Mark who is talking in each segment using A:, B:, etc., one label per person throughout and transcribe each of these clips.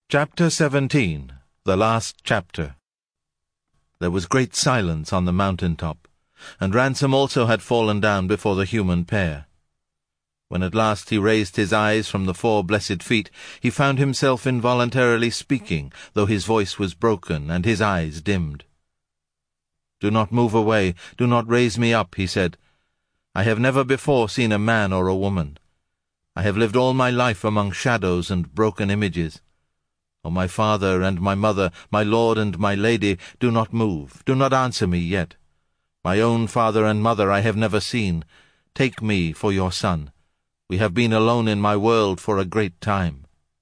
A: Chapter 17. The Last Chapter. There was great silence on the mountain-top, and Ransom also had fallen down before the human pair. When at last he raised his eyes from the 4 blessed feet, he found himself involuntarily speaking, though his voice was broken and his eyes dimmed. "Do not move away, do not raise me up," he said. "I have never before seen a man or a woman. I have lived all my life among shadows and broken images. O my father and my mother, my lord and my lady, do not move, do not answer me yet. My own father and mother I have never seen. Take me for your son. We have been alone in my world for a great time."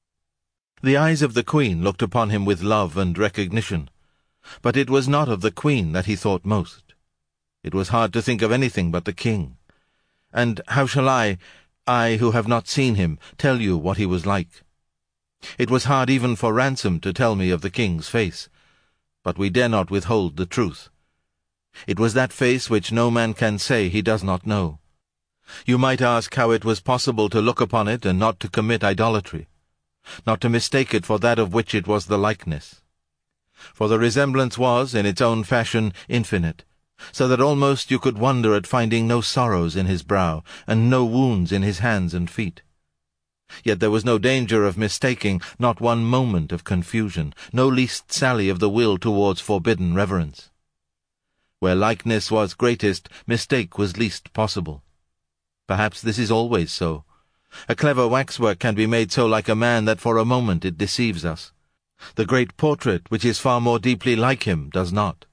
A: The eyes of the queen looked upon him with love and recognition, but it was not of the queen that he thought most. It was hard to think of anything but the king. And how shall I who have not seen him, tell you what he was like? It was hard even for Ransom to tell me of the king's face, but we dare not withhold the truth. It was that face which no man can say he does not know. You might ask how it was possible to look upon it and not to commit idolatry, not to mistake it for that of which it was the likeness. For the resemblance was, in its own fashion, infinite, so that almost you could wonder at finding no sorrows in his brow, and no wounds in his hands and feet. Yet there was no danger of mistaking, not one moment of confusion, no least sally of the will towards forbidden reverence. Where likeness was greatest, mistake was least possible. Perhaps this is always so. A clever waxwork can be made so like a man that for a moment it deceives us. The great portrait, which is far more deeply like him, does not.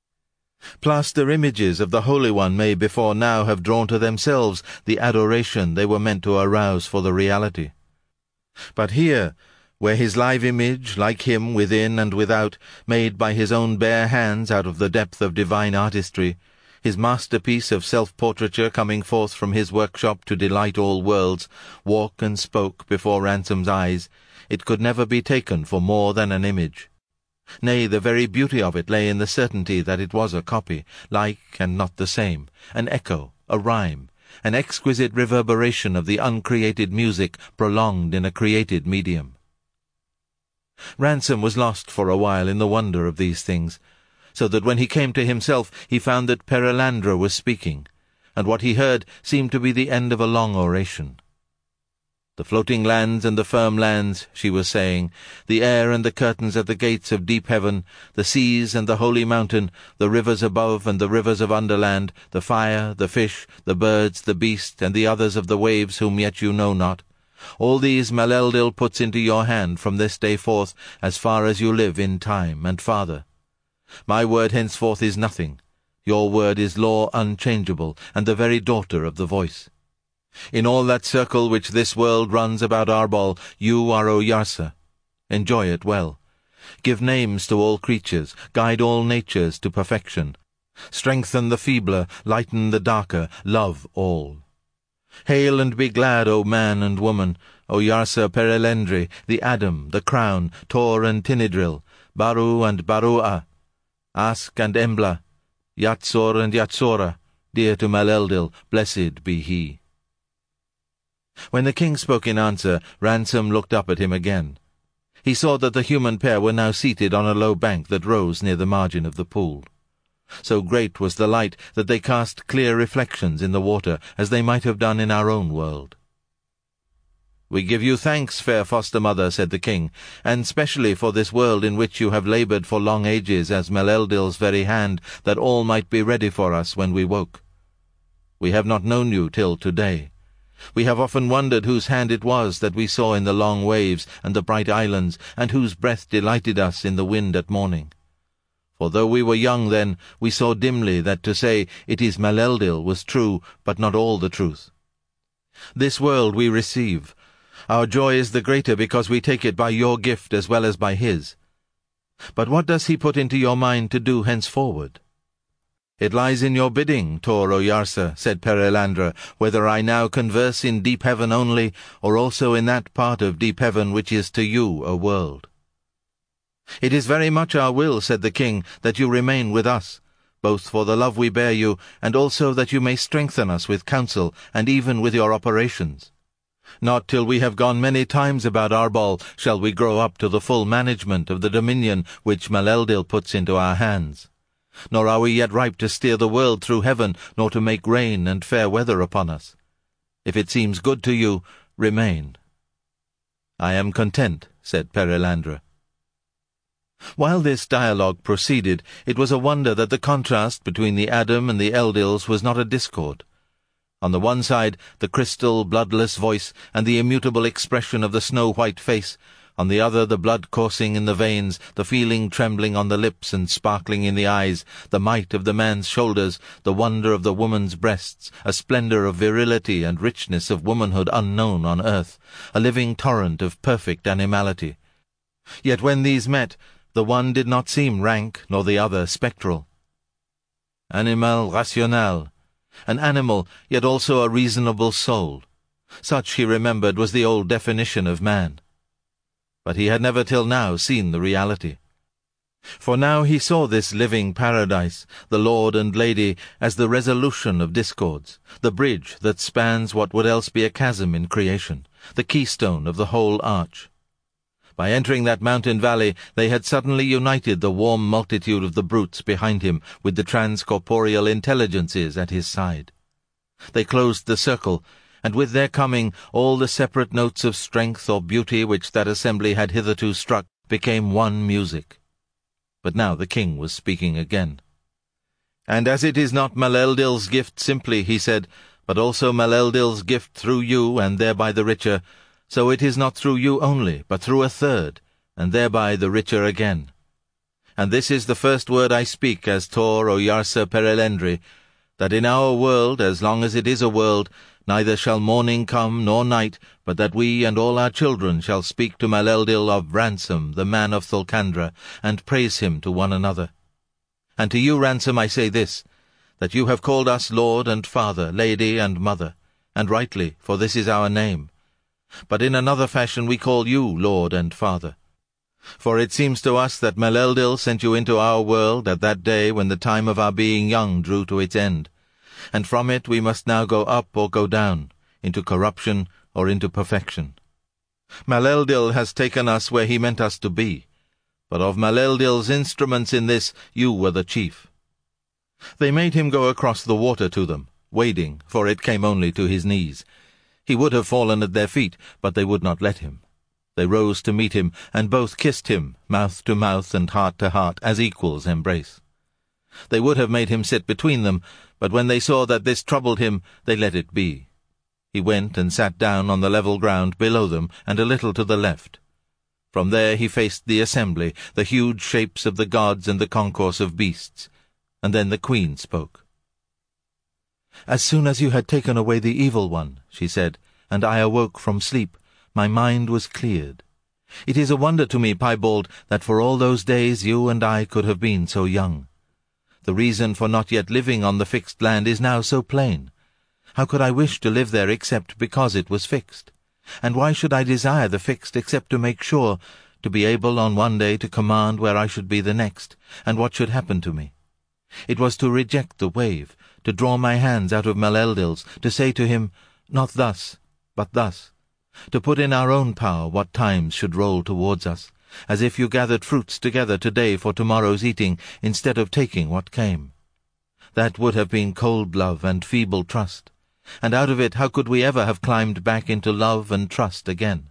A: Plaster images of the Holy One may before now have drawn to themselves the adoration they were meant to arouse for the reality. But here, where his live image, like him within and without, made by his own bare hands out of the depth of divine artistry, his masterpiece of self-portraiture coming forth from his workshop to delight all worlds, walk and spoke before Ransom's eyes, it could never be taken for more than an image. Nay, the very beauty of it lay in the certainty that it was a copy, like and not the same, an echo, a rhyme, an exquisite reverberation of the uncreated music prolonged in a created medium. Ransom was lost for a while in the wonder of these things, so that when he came to himself he found that Perelandra was speaking, and what he heard seemed to be the end of a long oration. "The floating lands and the firm lands," she was saying, "the air and the curtains at the gates of deep heaven, the seas and the holy mountain, the rivers above and the rivers of underland, the fire, the fish, the birds, the beast, and the others of the waves whom yet you know not, all these Meleldil puts into your hand from this day forth as far as you live in time, and farther. My word henceforth is nothing. Your word is law unchangeable, and the very daughter of the voice. In all that circle which this world runs about Arbol, you are Oyarsa. Enjoy it well. Give names to all creatures, guide all natures to perfection. Strengthen the feebler, lighten the darker, love all. Hail and be glad, O man and woman, Oyarsa Perelendri, the Adam, the Crown, Tor and Tinidril, Baru and Barua, Ask and Embla, Yatsor and Yatsora, dear to Meleldil, blessed be he." When the king spoke in answer, Ransom looked up at him again. He saw that the human pair were now seated on a low bank that rose near the margin of the pool. So great was the light that they cast clear reflections in the water, as they might have done in our own world. "We give you thanks, fair foster-mother," said the king, "and specially for this world in which you have laboured for long ages as Meleldil's very hand, that all might be ready for us when we woke. We have not known you till today. We have often wondered whose hand it was that we saw in the long waves and the bright islands, and whose breath delighted us in the wind at morning. For though we were young then, we saw dimly that to say, 'It is Meleldil,' was true, but not all the truth. This world we receive. Our joy is the greater because we take it by your gift as well as by his. But what does he put into your mind to do henceforward?" "It lies in your bidding, Tor Oyarsa," said Perelandra, "whether I now converse in deep heaven only, or also in that part of deep heaven which is to you a world." "It is very much our will," said the king, "that you remain with us, both for the love we bear you, and also that you may strengthen us with counsel, and even with your operations. Not till we have gone many times about Arbol shall we grow up to the full management of the dominion which Maleldil puts into our hands. Nor are we yet ripe to steer the world through heaven, nor to make rain and fair weather upon us. If it seems good to you, remain." "I am content," said Perelandra. While this dialogue proceeded, it was a wonder that the contrast between the Adam and the Eldils was not a discord. On the one side, the crystal, bloodless voice and the immutable expression of the snow-white face; on the other, the blood coursing in the veins, the feeling trembling on the lips and sparkling in the eyes, the might of the man's shoulders, the wonder of the woman's breasts, a splendor of virility and richness of womanhood unknown on earth, a living torrent of perfect animality. Yet when these met, the one did not seem rank, nor the other spectral. Animal rational, an animal, yet also a reasonable soul. Such, he remembered, was the old definition of man. But he had never till now seen the reality. For now he saw this living paradise, the Lord and Lady, as the resolution of discords, the bridge that spans what would else be a chasm in creation, the keystone of the whole arch. By entering that mountain valley, they had suddenly united the warm multitude of the brutes behind him with the transcorporeal intelligences at his side. They closed the circle, and with their coming all the separate notes of strength or beauty which that assembly had hitherto struck became one music. But now the king was speaking again. "And as it is not Maleldil's gift simply," he said, "but also Maleldil's gift through you, and thereby the richer, so it is not through you only, but through a third, and thereby the richer again. And this is the first word I speak as Tor Oyarsa Perelendri, that in our world, as long as it is a world, neither shall morning come nor night, but that we and all our children shall speak to Maleldil of Ransom, the man of Thulkandra, and praise him to one another. And to you, Ransom, I say this, that you have called us Lord and Father, Lady and Mother, and rightly, for this is our name. But in another fashion we call you Lord and Father. For it seems to us that Maleldil sent you into our world at that day when the time of our being young drew to its end, and from it we must now go up or go down, into corruption or into perfection. Maleldil has taken us where he meant us to be, but of Maleldil's instruments in this you were the chief." They made him go across the water to them, wading, for it came only to his knees. He would have fallen at their feet, but they would not let him. They rose to meet him, and both kissed him, mouth to mouth and heart to heart, as equals embrace. They would have made him sit between them, but when they saw that this troubled him, they let it be. He went and sat down on the level ground below them, and a little to the left. From there he faced the assembly, the huge shapes of the gods and the concourse of beasts, and then the queen spoke. "As soon as you had taken away the evil one," she said, "and I awoke from sleep, my mind was cleared. It is a wonder to me, Piebald, that for all those days you and I could have been so young. The reason for not yet living on the fixed land is now so plain. How could I wish to live there except because it was fixed? And why should I desire the fixed except to make sure, to be able on one day to command where I should be the next, and what should happen to me? It was to reject the wave, to draw my hands out of Maleldil's, to say to him, not thus, but thus, to put in our own power what times should roll towards us, as if you gathered fruits together today for tomorrow's eating, instead of taking what came. That would have been cold love and feeble trust, and out of it how could we ever have climbed back into love and trust again?"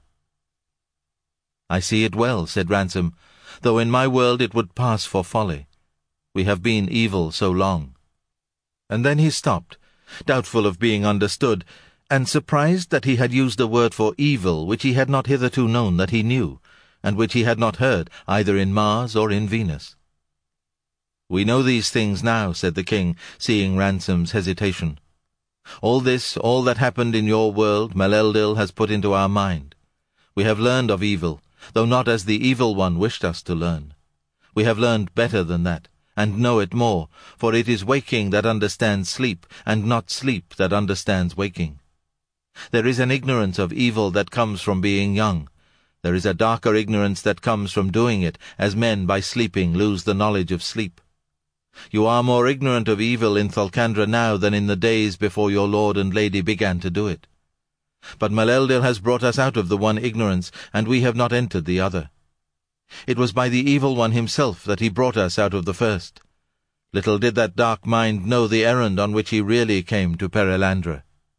A: "I see it well," said Ransom, "though in my world it would pass for folly. We have been evil so long." And then he stopped, doubtful of being understood, and surprised that he had used a word for evil which he had not hitherto known that he knew, and which he had not heard either in Mars or in Venus. "We know these things now," said the king, seeing Ransom's hesitation. "All this, all that happened in your world, Maleldil has put into our mind. We have learned of evil, though not as the evil one wished us to learn. We have learned better than that, and know it more, for it is waking that understands sleep, and not sleep that understands waking. There is an ignorance of evil that comes from being young. There is a darker ignorance that comes from doing it, as men by sleeping lose the knowledge of sleep. You are more ignorant of evil in Thulkandra now than in the days before your lord and lady began to do it. But Maleldil has brought us out of the one ignorance, and we have not entered the other. It was by the evil one himself that he brought us out of the first. Little did that dark mind know the errand on which he really came to Perelandra."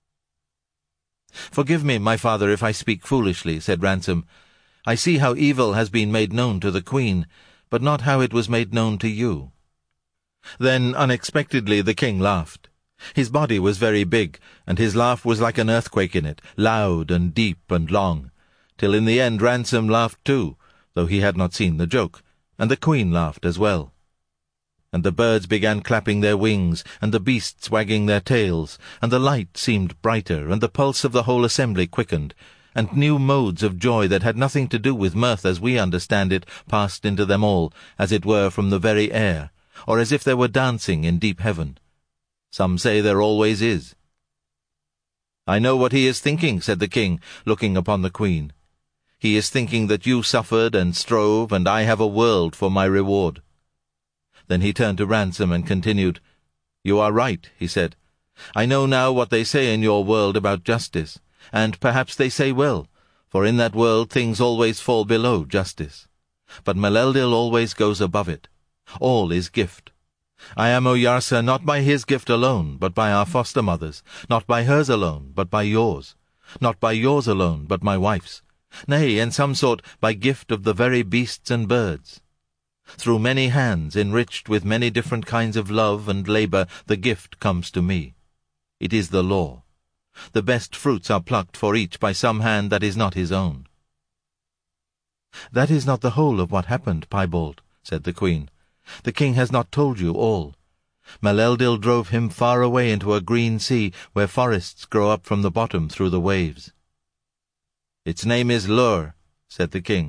A: "Forgive me, my father, if I speak foolishly," said Ransom. "I see how evil has been made known to the Queen, but not how it was made known to you." Then, unexpectedly, the king laughed. His body was very big, and his laugh was like an earthquake in it, loud and deep and long, till in the end Ransom laughed too, though he had not seen the joke, and the Queen laughed as well. And the birds began clapping their wings, and the beasts wagging their tails, and the light seemed brighter, and the pulse of the whole assembly quickened, and new modes of joy that had nothing to do with mirth as we understand it passed into them all, as it were from the very air, or as if there were dancing in deep heaven. Some say there always is. "I know what he is thinking," said the king, looking upon the Queen. "He is thinking that you suffered and strove, and I have a world for my reward." Then he turned to Ransom and continued, "You are right," he said. "I know now what they say in your world about justice, and perhaps they say well, for in that world things always fall below justice. But Maleldil always goes above it. All is gift. I am Oyarsa not by his gift alone, but by our foster-mother's, not by hers alone, but by yours, not by yours alone, but my wife's, nay, in some sort by gift of the very beasts and birds. Through many hands, enriched with many different kinds of love and labor, the gift comes to me. It is the law. The best fruits are plucked for each by some hand that is not his own." "That is not the whole of what happened, Piebald," said the Queen. "The king has not told you all. Maleldil drove him far away into a green sea where forests grow up from the bottom through the waves." "Its name is Lur," said the king.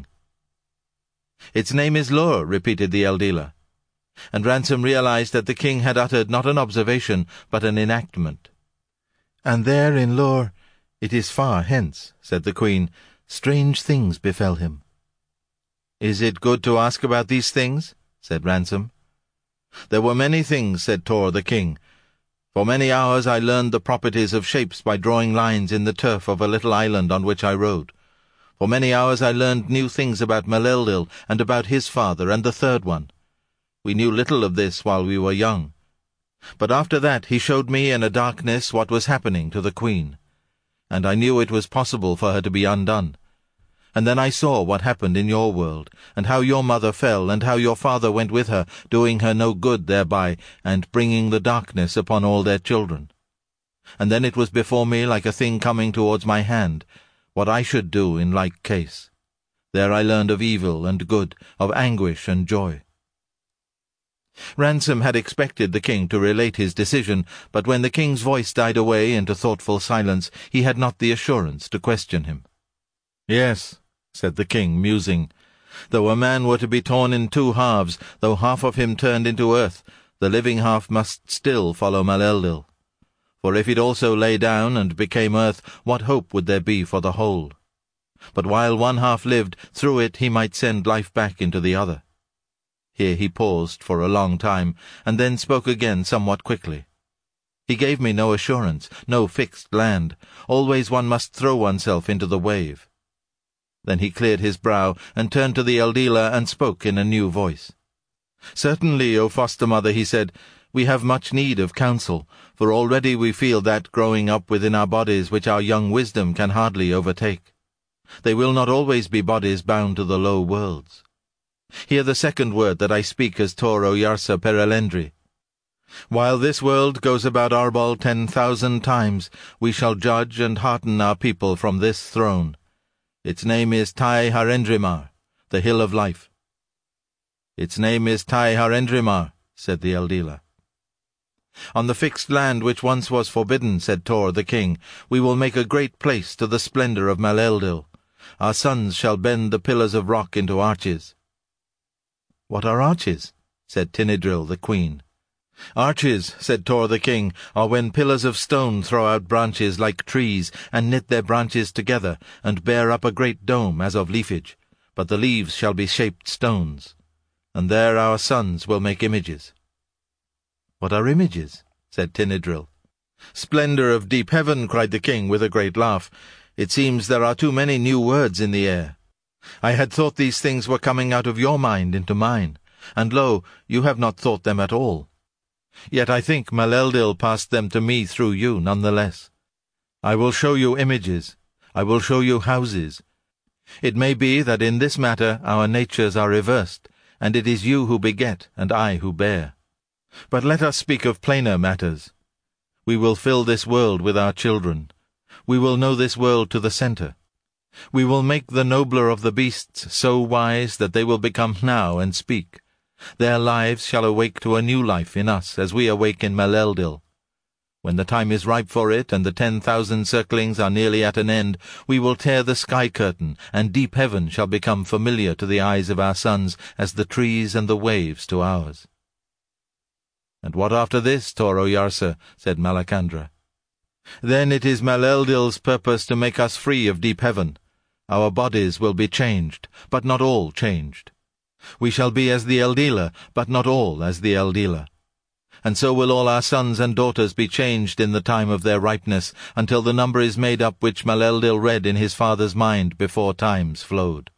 A: "Its name is Lur," repeated the Eldila. And Ransom realized that the king had uttered not an observation, but an enactment. "And there in Lur, it is far hence," said the Queen, "strange things befell him." "Is it good to ask about these things?" said Ransom. "There were many things," said Tor the king. "For many hours I learned the properties of shapes by drawing lines in the turf of a little island on which I rode. For many hours I learned new things about Maleldil and about his father and the third one. We knew little of this while we were young. But after that he showed me in a darkness what was happening to the Queen, and I knew it was possible for her to be undone. And then I saw what happened in your world, and how your mother fell, and how your father went with her, doing her no good thereby, and bringing the darkness upon all their children. And then it was before me like a thing coming towards my hand, what I should do in like case. There I learned of evil and good, of anguish and joy." Ransom had expected the king to relate his decision, but when the king's voice died away into thoughtful silence, he had not the assurance to question him. "Yes," said the king, musing, "though a man were to be torn in two halves, though half of him turned into earth, the living half must still follow Maleldil. For if it also lay down and became earth, what hope would there be for the whole? But while one half lived, through it he might send life back into the other." Here he paused for a long time, and then spoke again somewhat quickly. "He gave me no assurance, no fixed land. Always one must throw oneself into the wave." Then he cleared his brow, and turned to the Eldila, and spoke in a new voice. "Certainly, O foster-mother," he said, "we have much need of counsel, for already we feel that growing up within our bodies which our young wisdom can hardly overtake. They will not always be bodies bound to the low worlds. Hear the second word that I speak as Tor Oyarsa Perelendri. While this world goes about Arbol 10,000 times, we shall judge and hearten our people from this throne. Its name is Tai Harendrimar, the Hill of Life." "Its name is Tai Harendrimar," said the Eldila. "On the fixed land which once was forbidden," said Tor the king, "we will make a great place to the splendor of Maleldil. Our sons shall bend the pillars of rock into arches." "What are arches?" said Tinidril the queen. "Arches," said Tor the king, "are when pillars of stone throw out branches like trees, and knit their branches together, and bear up a great dome as of leafage, but the leaves shall be shaped stones. And there our sons will make images." "What are images?" said Tinidril. "Splendor of deep heaven," cried the king with a great laugh. It seems there are too many new words in the air. I had thought these things were coming out of your mind into mine, and lo, you have not thought them at all. Yet I think Maleldil passed them to me through you none the less. I will show you images, I will show you houses. It may be that in this matter our natures are reversed, and it is you who beget, and I who bear. But let us speak of plainer matters. We will fill this world with our children. We will know this world to the centre. We will make the nobler of the beasts so wise that they will become now and speak. Their lives shall awake to a new life in us as we awake in Maleldil. When the time is ripe for it, and the 10,000 circlings are nearly at an end, we will tear the sky curtain, and deep heaven shall become familiar to the eyes of our sons as the trees and the waves to ours. And what after this, Tor Oyarsa? Said Malacandra. Then it is Maleldil's purpose to make us free of deep heaven. Our bodies will be changed, but not all changed. We shall be as the Eldila, but not all as the Eldila. And so will all our sons and daughters be changed in the time of their ripeness, until the number is made up which Maleldil read in his father's mind before times flowed.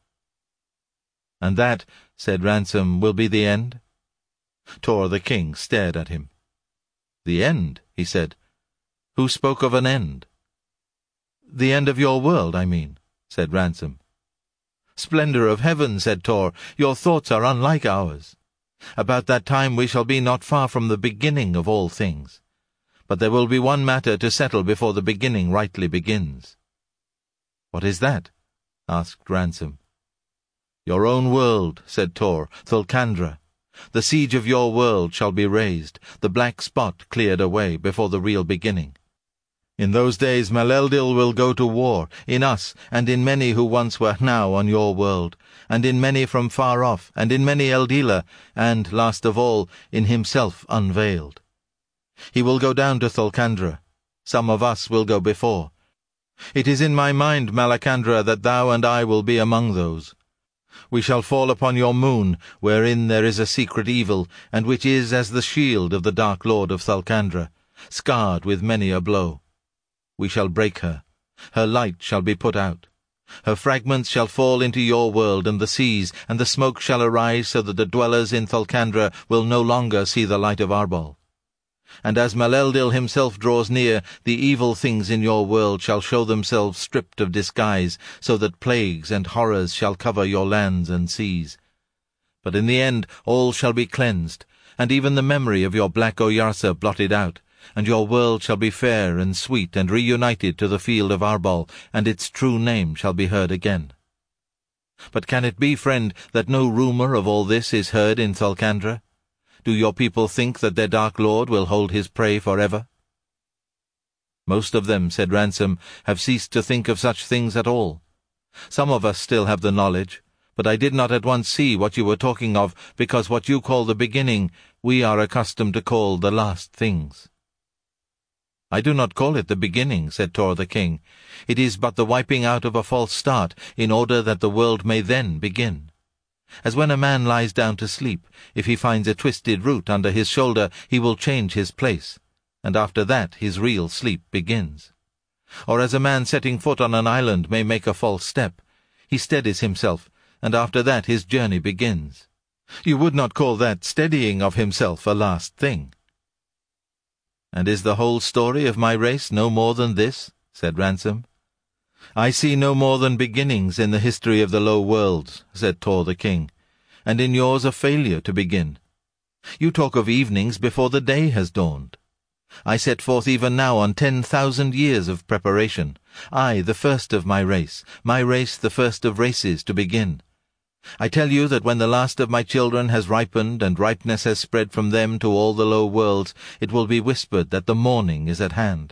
A: And that, said Ransom, will be the end? Tor the king stared at him. The end, he said. Who spoke of an end? The end of your world, I mean, said Ransom. Splendor of heaven, said Tor, your thoughts are unlike ours. About that time we shall be not far from the beginning of all things. But there will be one matter to settle before the beginning rightly begins. What is that? Asked Ransom. Your own world, said Tor, Thulkandra. The siege of your world shall be raised, the black spot cleared away before the real beginning. In those days Maleldil will go to war, in us, and in many who once were now on your world, and in many from far off, and in many Eldila, and, last of all, in himself unveiled. He will go down to Thulkandra. Some of us will go before. It is in my mind, Malacandra, that thou and I will be among those. We shall fall upon your moon, wherein there is a secret evil, and which is as the shield of the Dark Lord of Thulkandra, scarred with many a blow. We shall break her. Her light shall be put out. Her fragments shall fall into your world and the seas, and the smoke shall arise so that the dwellers in Thulkandra will no longer see the light of Arbol. And as Maleldil himself draws near, the evil things in your world shall show themselves stripped of disguise, so that plagues and horrors shall cover your lands and seas. But in the end all shall be cleansed, and even the memory of your black Oyarsa blotted out, and your world shall be fair and sweet and reunited to the field of Arbol, and its true name shall be heard again. But can it be, friend, that no rumour of all this is heard in Thulkandra? Do your people think that their Dark Lord will hold his prey forever? Most of them, said Ransom, have ceased to think of such things at all. Some of us still have the knowledge, but I did not at once see what you were talking of, because what you call the beginning, we are accustomed to call the last things. I do not call it the beginning, said Tor the king. It is but the wiping out of a false start, in order that the world may then begin. As when a man lies down to sleep, if he finds a twisted root under his shoulder, he will change his place, and after that his real sleep begins. Or as a man setting foot on an island may make a false step, he steadies himself, and after that his journey begins. You would not call that steadying of himself a last thing. And is the whole story of my race no more than this? Said Ransom. I see no more than beginnings in the history of the low worlds, said Tor the king, and in yours a failure to begin. You talk of evenings before the day has dawned. I set forth even now on 10,000 years of preparation, I the first of my race the first of races to begin. I tell you that when the last of my children has ripened and ripeness has spread from them to all the low worlds, it will be whispered that the morning is at hand.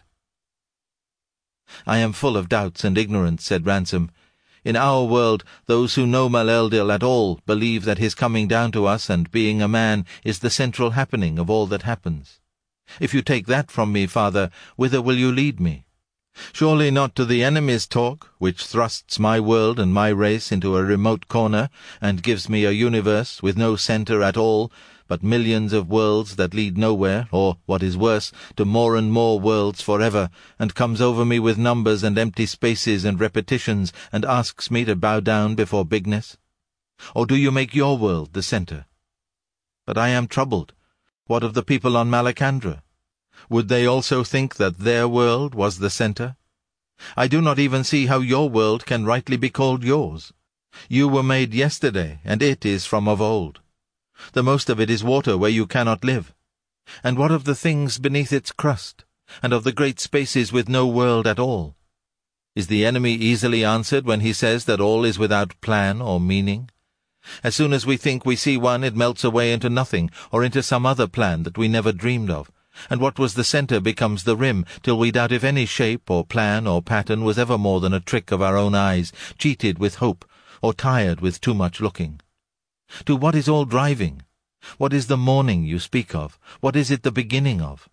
A: I am full of doubts and ignorance, said Ransom. In our world, those who know Maleldil at all believe that his coming down to us and being a man is the central happening of all that happens. If you take that from me, father, whither will you lead me? Surely not to the enemy's talk, which thrusts my world and my race into a remote corner, and gives me a universe with no centre at all, but millions of worlds that lead nowhere, or, what is worse, to more and more worlds forever, and comes over me with numbers and empty spaces and repetitions, and asks me to bow down before bigness? Or do you make your world the centre? But I am troubled. What of the people on Malacandra? Would they also think that their world was the centre? I do not even see how your world can rightly be called yours. You were made yesterday, and it is from of old. The most of it is water where you cannot live. And what of the things beneath its crust, and of the great spaces with no world at all? Is the enemy easily answered when he says that all is without plan or meaning? As soon as we think we see one, it melts away into nothing, or into some other plan that we never dreamed of, and what was the centre becomes the rim, till we doubt if any shape or plan or pattern was ever more than a trick of our own eyes, cheated with hope, or tired with too much looking. To what is all driving? What is the morning you speak of? What is it the beginning of?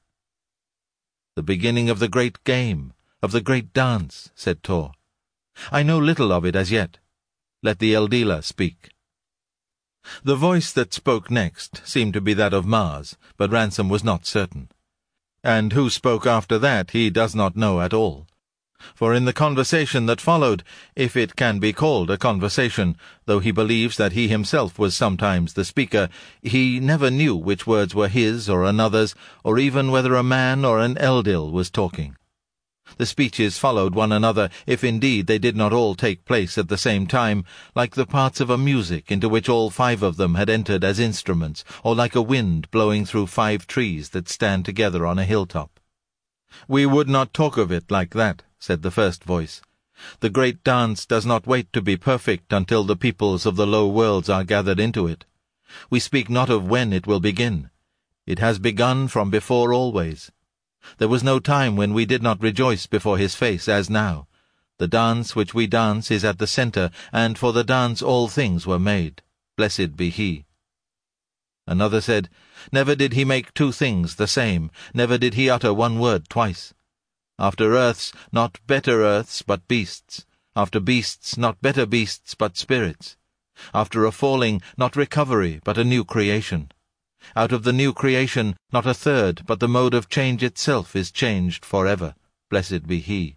A: The beginning of the great game, of the great dance, said Tor. I know little of it as yet. Let the Eldila speak. The voice that spoke next seemed to be that of Mars, but Ransom was not certain. And who spoke after that he does not know at all. For in the conversation that followed, if it can be called a conversation, though he believes that he himself was sometimes the speaker, he never knew which words were his or another's, or even whether a man or an Eldil was talking. The speeches followed one another, if indeed they did not all take place at the same time, like the parts of a music into which all 5 of them had entered as instruments, or like a wind blowing through 5 trees that stand together on a hilltop. We would not talk of it like that, said the first voice. The great dance does not wait to be perfect until the peoples of the low worlds are gathered into it. We speak not of when it will begin. It has begun from before always. There was no time when we did not rejoice before his face as now. The dance which we dance is at the centre, and for the dance all things were made. Blessed be he. Another said, Never did he make 2 things the same, never did he utter one word twice. After earths, not better earths, but beasts. After beasts, not better beasts, but spirits. After a falling, not recovery, but a new creation. Out of the new creation, not a third, but the mode of change itself is changed forever. Blessed be he.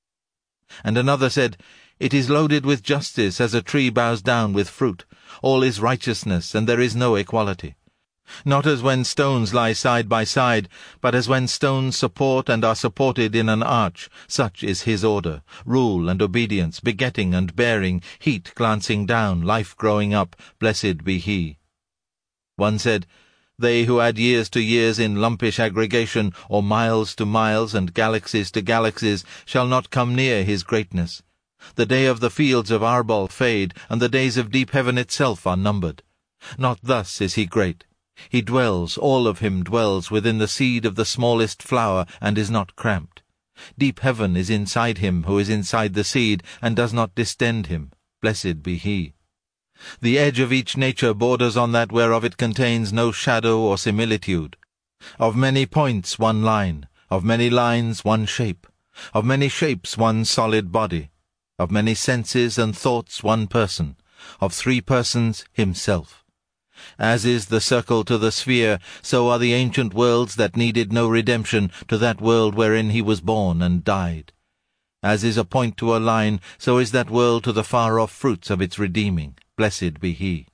A: And another said, It is loaded with justice as a tree bows down with fruit. All is righteousness, and there is no equality. Not as when stones lie side by side, but as when stones support and are supported in an arch. Such is his order, rule and obedience, begetting and bearing, heat glancing down, life growing up. Blessed be he. One said, They who add years to years in lumpish aggregation, or miles to miles and galaxies to galaxies, shall not come near his greatness. The day of the fields of Arbol fade, and the days of deep heaven itself are numbered. Not thus is he great. He dwells, all of him dwells, within the seed of the smallest flower, and is not cramped. Deep heaven is inside him who is inside the seed, and does not distend him. Blessed be he. The edge of each nature borders on that whereof it contains no shadow or similitude. Of many points one line, of many lines one shape, of many shapes one solid body, of many senses and thoughts one person, of 3 persons himself. As is the circle to the sphere, so are the ancient worlds that needed no redemption to that world wherein he was born and died. As is a point to a line, so is that world to the far-off fruits of its redeeming. Blessed be he.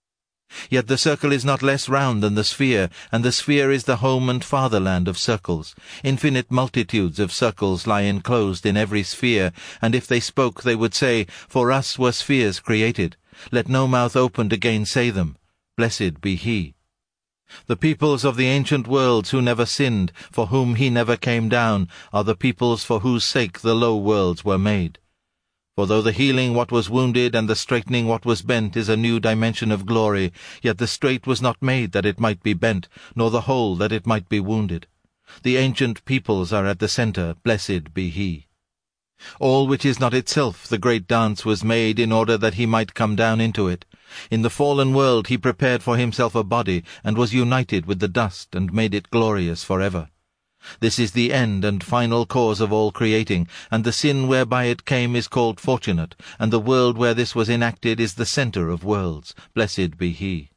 A: Yet the circle is not less round than the sphere, and the sphere is the home and fatherland of circles. Infinite multitudes of circles lie enclosed in every sphere, and if they spoke they would say, For us were spheres created. Let no mouth open to gainsay them. Blessed be he. The peoples of the ancient worlds who never sinned, for whom he never came down, are the peoples for whose sake the low worlds were made. For though the healing what was wounded and the straightening what was bent is a new dimension of glory, yet the straight was not made that it might be bent, nor the whole that it might be wounded. The ancient peoples are at the centre. Blessed be he. All which is not itself the great dance was made in order that he might come down into it. In the fallen world he prepared for himself a body, and was united with the dust, and made it glorious forever. This is the end and final cause of all creating, and the sin whereby it came is called fortunate, and the world where this was enacted is the centre of worlds. Blessed be he.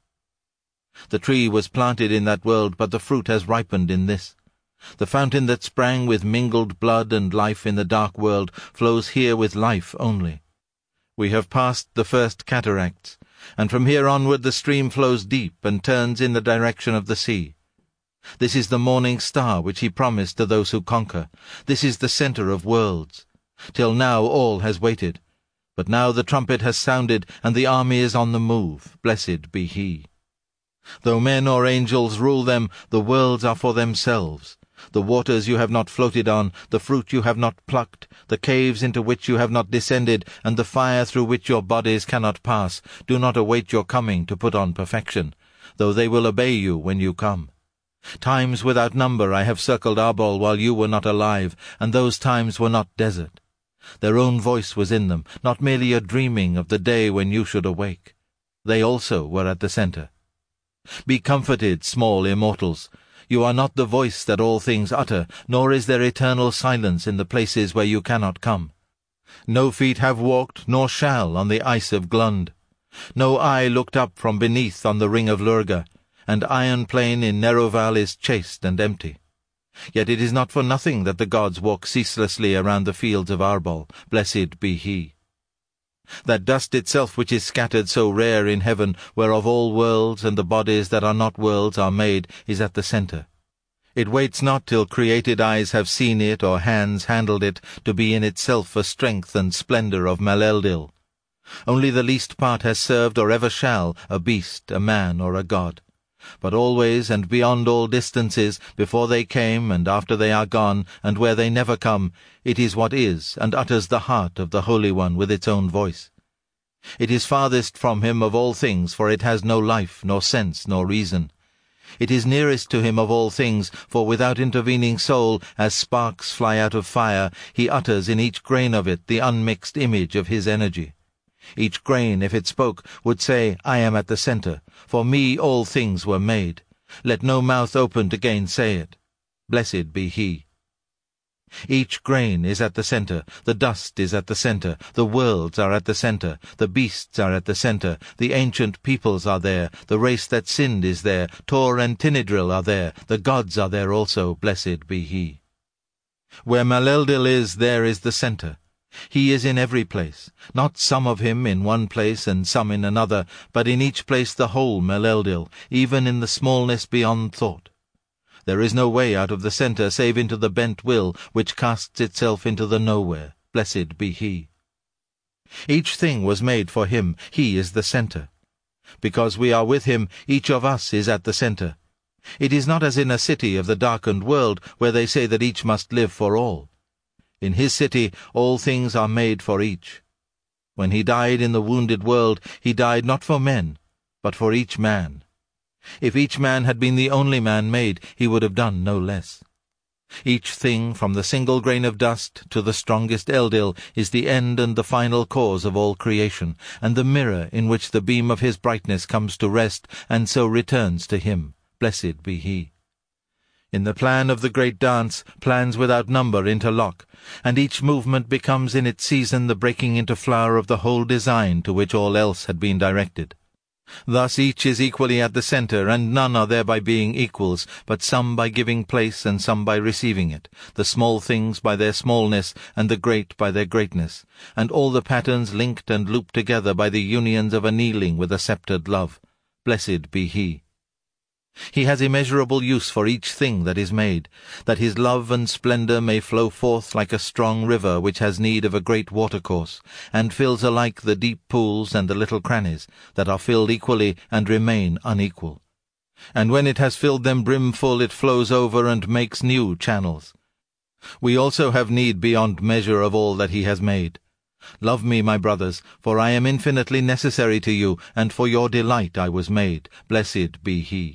A: The tree was planted in that world, but the fruit has ripened in this. The fountain that sprang with mingled blood and life in the dark world flows here with life only. We have passed the first cataracts, and from here onward the stream flows deep and turns in the direction of the sea. This is the morning star which he promised to those who conquer. This is the centre of worlds. Till now all has waited, but now the trumpet has sounded, and the army is on the move. Blessed be he. Though men or angels rule them, the worlds are for themselves. The waters you have not floated on, the fruit you have not plucked, the caves into which you have not descended, and the fire through which your bodies cannot pass, do not await your coming to put on perfection, though they will obey you when you come. Times without number I have circled Arbol while you were not alive, and those times were not desert. Their own voice was in them, not merely a dreaming of the day when you should awake. They also were at the centre. Be comforted, small immortals. You are not the voice that all things utter, nor is there eternal silence in the places where you cannot come. No feet have walked, nor shall, on the ice of Glund. No eye looked up from beneath on the ring of Lurga, and Iron Plain in Neroval is chaste and empty. Yet it is not for nothing that the gods walk ceaselessly around the fields of Arbol. Blessed be he. That dust itself which is scattered so rare in heaven, whereof all worlds and the bodies that are not worlds are made, is at the centre. It waits not till created eyes have seen it or hands handled it, to be in itself a strength and splendour of Maleldil. Only the least part has served or ever shall a beast, a man, or a god. But always and beyond all distances, before they came and after they are gone, and where they never come, it is what is, and utters the heart of the Holy One with its own voice. It is farthest from him of all things, for it has no life, nor sense, nor reason. It is nearest to him of all things, for without intervening soul, as sparks fly out of fire, he utters in each grain of it the unmixed image of his energy. Each grain, if it spoke, would say, I am at the centre. For me all things were made. Let no mouth open to gainsay it. Blessed be he. Each grain is at the centre, the dust is at the centre, the worlds are at the centre, the beasts are at the centre, the ancient peoples are there, the race that sinned is there, Tor and Tinidril are there, the gods are there also. Blessed be he. Where Maleldil is, there is the centre. He is in every place, not some of him in one place and some in another, but in each place the whole Maleldil, even in the smallness beyond thought. There is no way out of the centre save into the bent will, which casts itself into the nowhere. Blessed be he. Each thing was made for him. He is the centre. Because we are with him, each of us is at the centre. It is not as in a city of the darkened world, where they say that each must live for all. In his city all things are made for each. When he died in the wounded world, he died not for men, but for each man. If each man had been the only man made, he would have done no less. Each thing, from the single grain of dust to the strongest Eldil, is the end and the final cause of all creation, and the mirror in which the beam of his brightness comes to rest, and so returns to him. Blessed be he. In the plan of the great dance, plans without number interlock, and each movement becomes in its season the breaking into flower of the whole design to which all else had been directed. Thus each is equally at the centre, and none are thereby being equals, but some by giving place and some by receiving it, the small things by their smallness, and the great by their greatness, and all the patterns linked and looped together by the unions of a kneeling with a sceptred love. Blessed be he. He has immeasurable use for each thing that is made, that his love and splendour may flow forth like a strong river which has need of a great watercourse, and fills alike the deep pools and the little crannies, that are filled equally and remain unequal. And when it has filled them brimful, it flows over and makes new channels. We also have need beyond measure of all that he has made. Love me, my brothers, for I am infinitely necessary to you, and for your delight I was made. Blessed be he.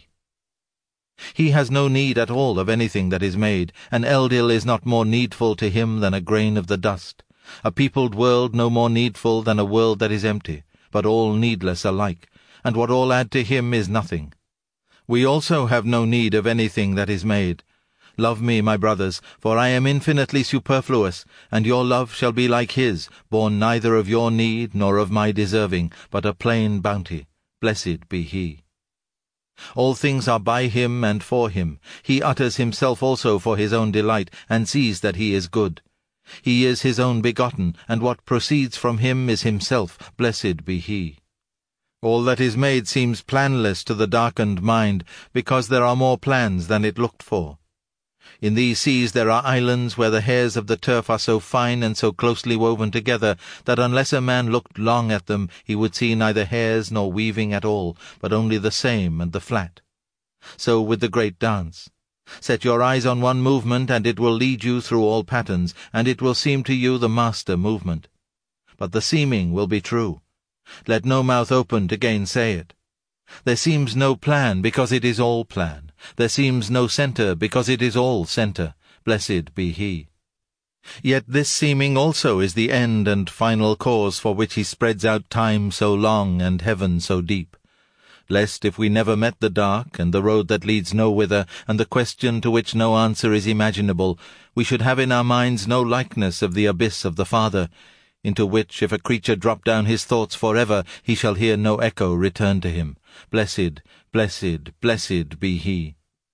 A: He has no need at all of anything that is made, and Eldil is not more needful to him than a grain of the dust, a peopled world no more needful than a world that is empty, but all needless alike, and what all add to him is nothing. We also have no need of anything that is made. Love me, my brothers, for I am infinitely superfluous, and your love shall be like his, born neither of your need nor of my deserving, but a plain bounty. Blessed be he. All things are by him and for him. He utters himself also for his own delight, and sees that he is good. He is his own begotten, and what proceeds from him is himself. Blessed be he. All that is made seems planless to the darkened mind, because there are more plans than it looked for. In these seas there are islands where the hairs of the turf are so fine and so closely woven together that unless a man looked long at them he would see neither hairs nor weaving at all, but only the same and the flat. So with the great dance. Set your eyes on one movement, and it will lead you through all patterns, and it will seem to you the master movement. But the seeming will be true. Let no mouth open to gainsay it. There seems no plan, because it is all plan. There seems no centre, because it is all centre. Blessed be he. Yet this seeming also is the end and final cause for which he spreads out time so long and heaven so deep. Lest if we never met the dark, and the road that leads nowhither, and the question to which no answer is imaginable, we should have in our minds no likeness of the abyss of the Father, into which, if a creature drop down his thoughts for ever, he shall hear no echo return to him. Blessed, blessed, blessed be he.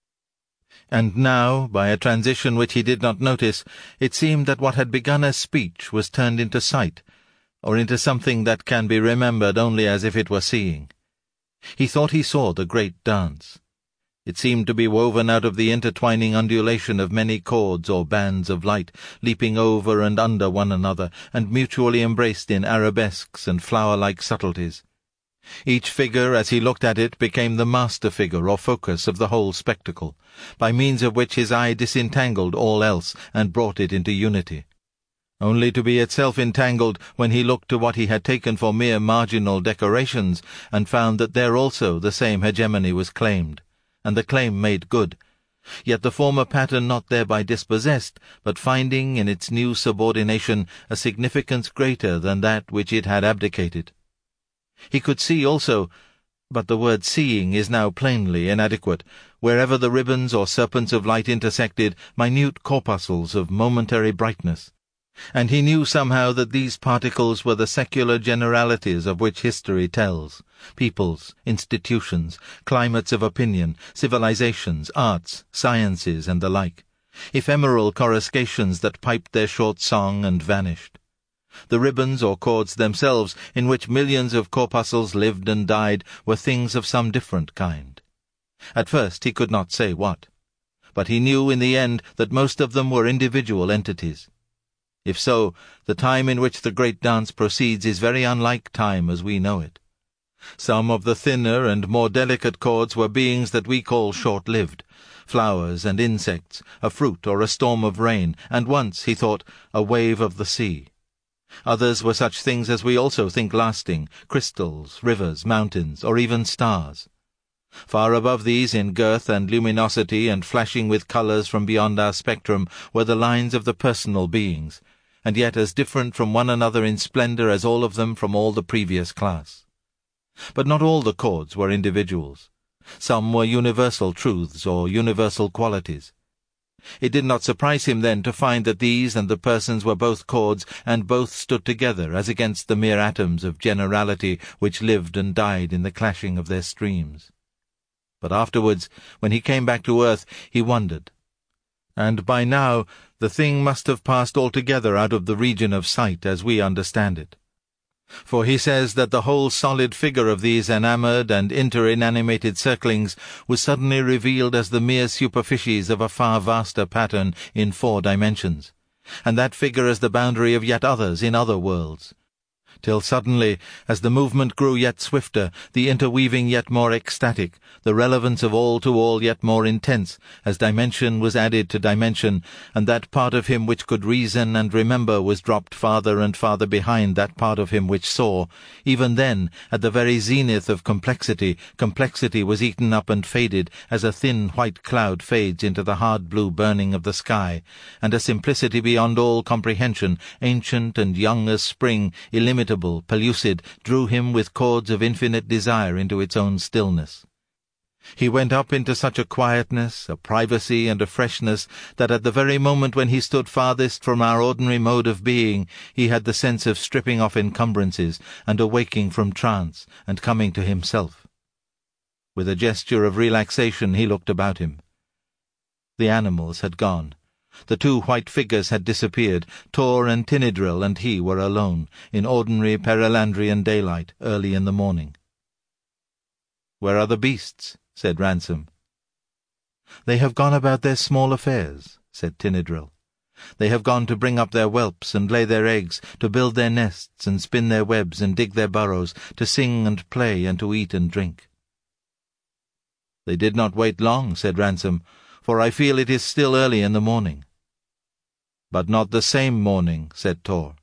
A: And now, by a transition which he did not notice, it seemed that what had begun as speech was turned into sight, or into something that can be remembered only as if it were seeing. He thought he saw the great dance. It seemed to be woven out of the intertwining undulation of many chords or bands of light, leaping over and under one another, and mutually embraced in arabesques and flower-like subtleties. Each figure, as he looked at it, became the master figure or focus of the whole spectacle, by means of which his eye disentangled all else and brought it into unity, only to be itself entangled when he looked to what he had taken for mere marginal decorations, and found that there also the same hegemony was claimed, and the claim made good, yet the former pattern not thereby dispossessed, but finding in its new subordination a significance greater than that which it had abdicated. He could see also, but the word seeing is now plainly inadequate, wherever the ribbons or serpents of light intersected, minute corpuscles of momentary brightness. And he knew somehow that these particles were the secular generalities of which history tells, peoples, institutions, climates of opinion, civilizations, arts, sciences, and the like, ephemeral coruscations that piped their short song and vanished. The ribbons or cords themselves, in which millions of corpuscles lived and died, were things of some different kind. At first he could not say what, but he knew in the end that most of them were individual entities. If so, the time in which the great dance proceeds is very unlike time as we know it. Some of the thinner and more delicate chords were beings that we call short-lived, flowers and insects, a fruit or a storm of rain, and once, he thought, a wave of the sea. Others were such things as we also think lasting, crystals, rivers, mountains, or even stars. Far above these in girth and luminosity and flashing with colours from beyond our spectrum were the lines of the personal beings, and yet as different from one another in splendour as all of them from all the previous class. But not all the chords were individuals. Some were universal truths or universal qualities. It did not surprise him then to find that these and the persons were both chords, and both stood together as against the mere atoms of generality which lived and died in the clashing of their streams. But afterwards, when he came back to earth, he wondered. And by now the thing must have passed altogether out of the region of sight as we understand it. For he says that the whole solid figure of these enamoured and interinanimated circlings was suddenly revealed as the mere superficies of a far vaster pattern in 4 dimensions, and that figure as the boundary of yet others in other worlds, till suddenly, as the movement grew yet swifter, the interweaving yet more ecstatic, the relevance of all to all yet more intense, as dimension was added to dimension, and that part of him which could reason and remember was dropped farther and farther behind that part of him which saw, even then, at the very zenith of complexity, complexity was eaten up and faded, as a thin white cloud fades into the hard blue burning of the sky, and a simplicity beyond all comprehension, ancient and young as spring, illimitable, pellucid, drew him with chords of infinite desire into its own stillness. He went up into such a quietness, a privacy, and a freshness, that at the very moment when he stood farthest from our ordinary mode of being, he had the sense of stripping off encumbrances, and awaking from trance, and coming to himself. With a gesture of relaxation he looked about him. The animals had gone. The two white figures had disappeared. Tor and Tinedril and he were alone, in ordinary Perelandrian daylight, early in the morning. "Where are the beasts?" said Ransom. "They have gone about their small affairs," said Tinedril. "They have gone to bring up their whelps and lay their eggs, to build their nests and spin their webs and dig their burrows, to sing and play and to eat and drink." "They did not wait long," said Ransom, "for I feel it is still early in the morning." "But not the same morning," said Tor.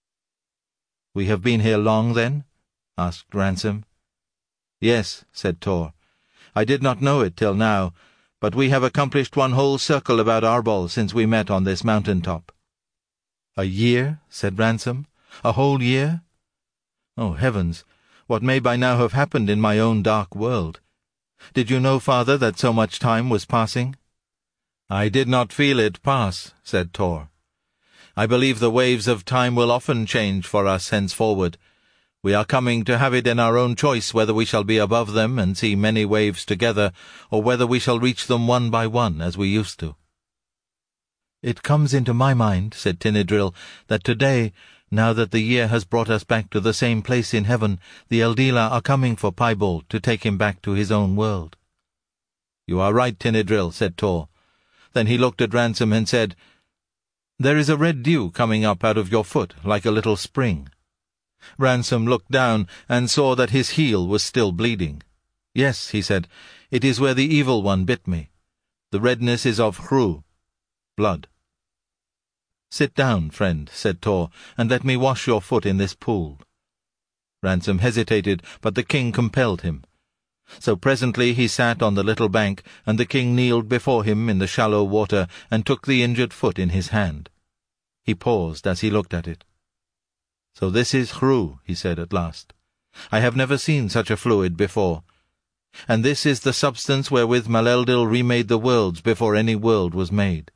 A: "We have been here long, then?" asked Ransom. "Yes," said Tor. "I did not know it till now, but we have accomplished one whole circle about Arbol since we met on this mountain-top." "A year?" said Ransom. "A whole year? Oh, heavens, what may by now have happened in my own dark world? Did you know, Father, that so much time was passing?" "I did not feel it pass," said Tor. "I believe the waves of time will often change for us henceforward. We are coming to have it in our own choice whether we shall be above them and see many waves together, or whether we shall reach them one by one, as we used to." "It comes into my mind," said Tinedril, "that today, now that the year has brought us back to the same place in heaven, the Eldila are coming for Piebald to take him back to his own world." "You are right, Tinedril," said Tor. Then he looked at Ransom and said, "There is a red dew coming up out of your foot, like a little spring." Ransom looked down and saw that his heel was still bleeding. "Yes," he said, "it is where the evil one bit me. The redness is of Hru, blood." "Sit down, friend," said Tor, "and let me wash your foot in this pool." Ransom hesitated, but the king compelled him. So presently he sat on the little bank, and the king kneeled before him in the shallow water, and took the injured foot in his hand. He paused as he looked at it. "So this is Hru," he said at last. "I have never seen such a fluid before. And this is the substance wherewith Maleldil remade the worlds before any world was made."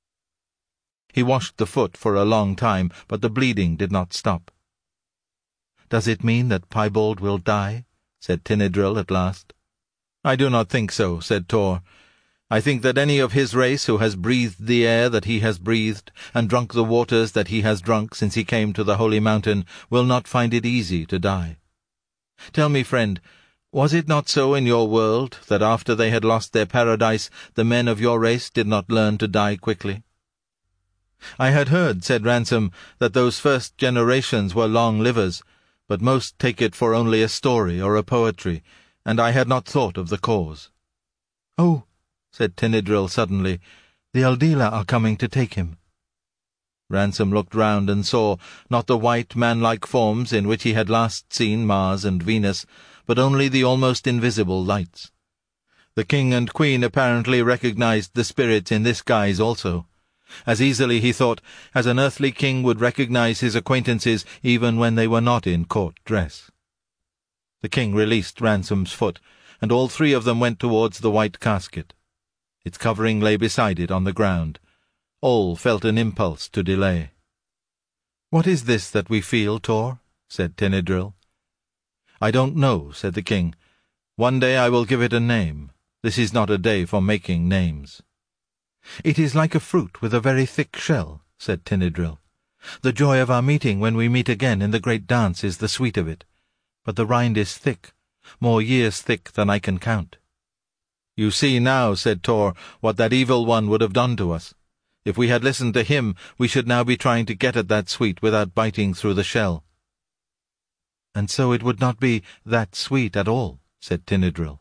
A: He washed the foot for a long time, but the bleeding did not stop. "Does it mean that Piebald will die?" said Tinedril at last. "I do not think so," said Tor. "I think that any of his race who has breathed the air that he has breathed, and drunk the waters that he has drunk since he came to the holy mountain, will not find it easy to die. Tell me, friend, was it not so in your world, that after they had lost their paradise, the men of your race did not learn to die quickly?" "I had heard," said Ransom, "that those first generations were long livers, but most take it for only a story or a poetry, and I had not thought of the cause." "Oh," said Tinedril suddenly, "the Eldila are coming to take him." Ransom looked round and saw, not the white, man-like forms in which he had last seen Mars and Venus, but only the almost invisible lights. The king and queen apparently recognized the spirits in this guise also. As easily, he thought, as an earthly king would recognize his acquaintances even when they were not in court dress. The king released Ransom's foot, and all three of them went towards the white casket. Its covering lay beside it on the ground. All felt an impulse to delay. "What is this that we feel, Tor?" said Tinedril. "I don't know," said the king. "One day I will give it a name. This is not a day for making names." "It is like a fruit with a very thick shell," said Tinedril. "The joy of our meeting when we meet again in the great dance is the sweet of it. But the rind is thick, more years thick than I can count." "You see now," said Tor, "what that evil one would have done to us. If we had listened to him, we should now be trying to get at that sweet without biting through the shell." "And so it would not be that sweet at all," said Tinedril.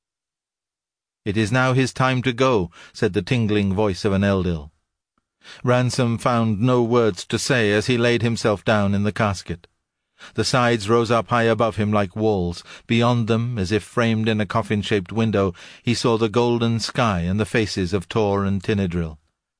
A: "It is now his time to go," said the tingling voice of an Eldil. Ransom found no words to say as he laid himself down in the casket. The sides rose up high above him like walls. Beyond them, as if framed in a coffin-shaped window, he saw the golden sky and the faces of Tor and Tinedril.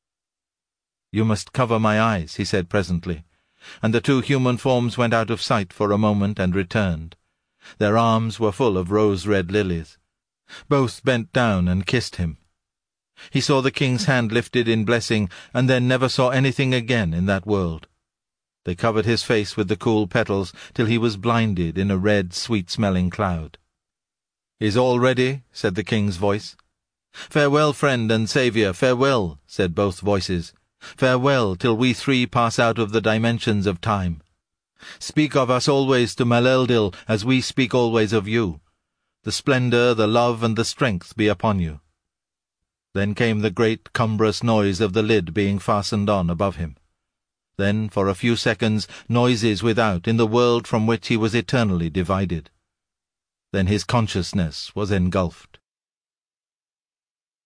A: "You must cover my eyes," he said presently, and the two human forms went out of sight for a moment and returned. Their arms were full of rose-red lilies. Both bent down and kissed him. He saw the king's hand lifted in blessing, and then never saw anything again in that world. They covered his face with the cool petals till he was blinded in a red, sweet-smelling cloud. "Is all ready?" said the king's voice. "Farewell, friend and saviour, farewell," said both voices. "Farewell, till we three pass out of the dimensions of time. Speak of us always to Maleldil, as we speak always of you. The splendour, the love, and the strength be upon you." Then came the great cumbrous noise of the lid being fastened on above him. Then, for a few seconds, noises without in the world from which he was eternally divided. Then his consciousness was engulfed.